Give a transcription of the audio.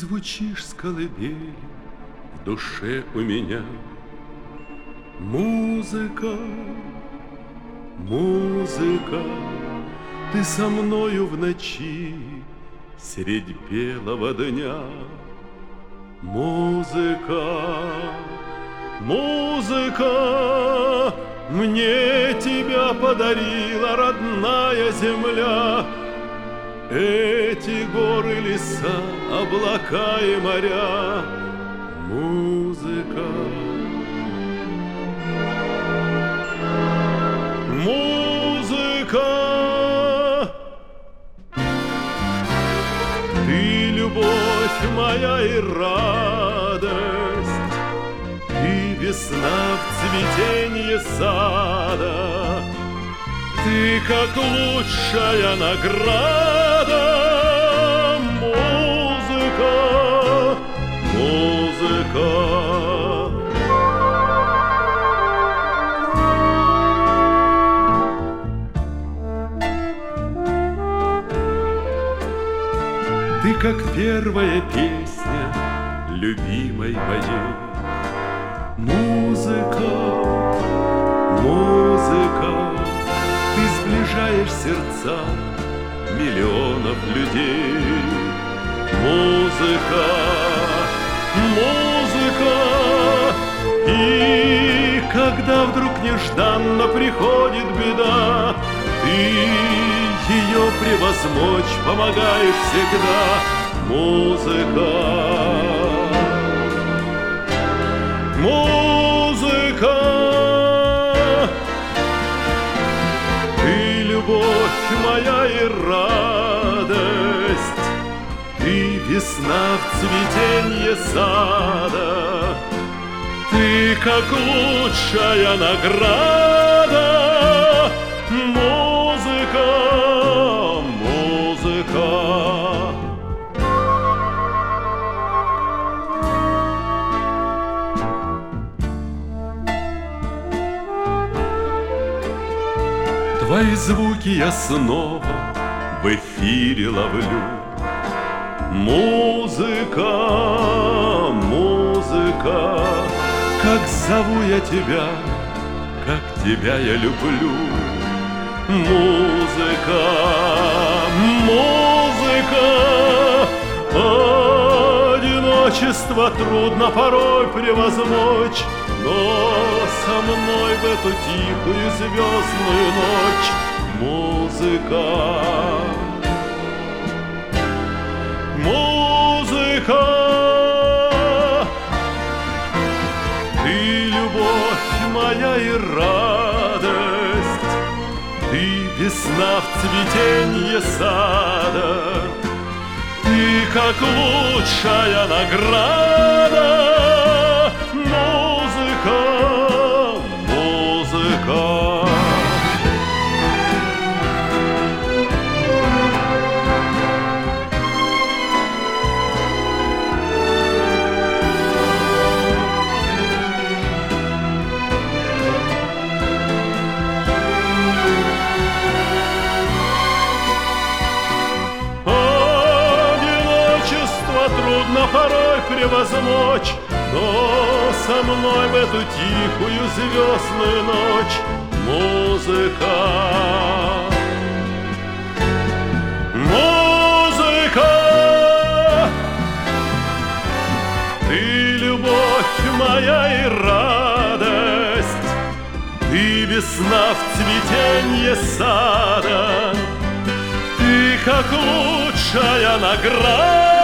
звучишь с колыбели в душе у меня. Музыка, музыка, ты со мною в ночи средь белого дня. Музыка, музыка, мне тебя подарила родная земля. Эти горы, леса, облака и моря. Музыка, музыка, ты любовь моя и радость, ты весна в цветенье сада, ты как лучшая награда. Музыка, музыка. Ты как первая песня любимой моей. Музыка, музыка, ты сближаешь сердца миллионов людей. Музыка, музыка, и когда вдруг нежданно приходит беда, ты ее превозмочь помогаешь всегда. Музыка, музыка, ты любовь моя и радость, ты весна в цветенье сада, ты как лучшая награда. Музыка, музыка. Твои звуки я снова в эфире ловлю. Музыка, музыка, как зову я тебя, как тебя я люблю. Музыка, музыка, одиночество трудно порой превозмочь, но со мной в эту тихую звездную ночь. Музыка, музыка, ты любовь моя и радость, ты весна в цветенье сада, ты как лучшая награда. Музыка, музыка. Трудно порой превозмочь, но со мной в эту тихую звездную ночь. Музыка, музыка, ты любовь моя и радость, ты весна в цветенье сада, ты как лучшая награда.